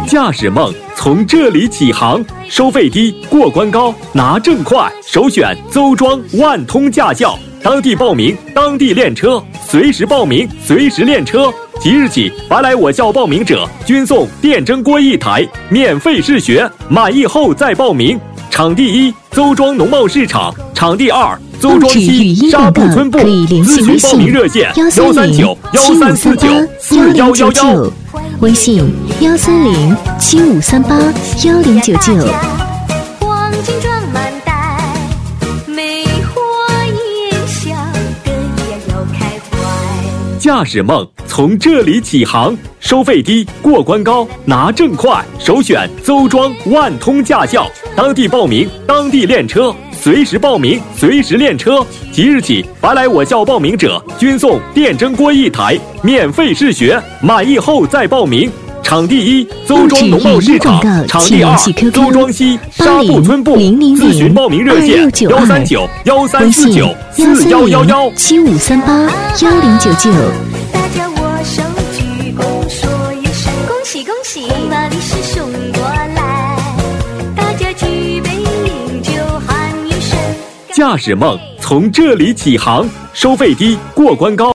驾驶梦从这里起航，收费低，过关高，拿证快，首选邹庄万通驾校，当地报名，当地练车，随时报名，随时练车。即日起，凡来我校报名者，均送电蒸锅1台，免费试学，满意后再报名。场地1：邹庄农贸市场；场地2：邹庄西沙布村部。咨询报名热线139-1349-4111， 微信130-7538-1099。 黄金装满袋，梅花烟笑，更要开怀。 驾驶梦从这里起航，收费低，过关高，拿证快，首选邹庄万通驾校，当地报名，当地练车，随时报名，随时练车。即日起，凡来我校报名者，均送电蒸锅1台，免费试学，满意后再报名。场地1：邹庄农贸市场；场地2：邹庄西沙布村部。咨询报名热线 139-1349-4111，130-7538-1099。 大家握手鞠躬说一声恭喜恭喜，把利是送过来，大家举杯饮酒喊一声。 驾驶梦从这里起航，收费低，过关高。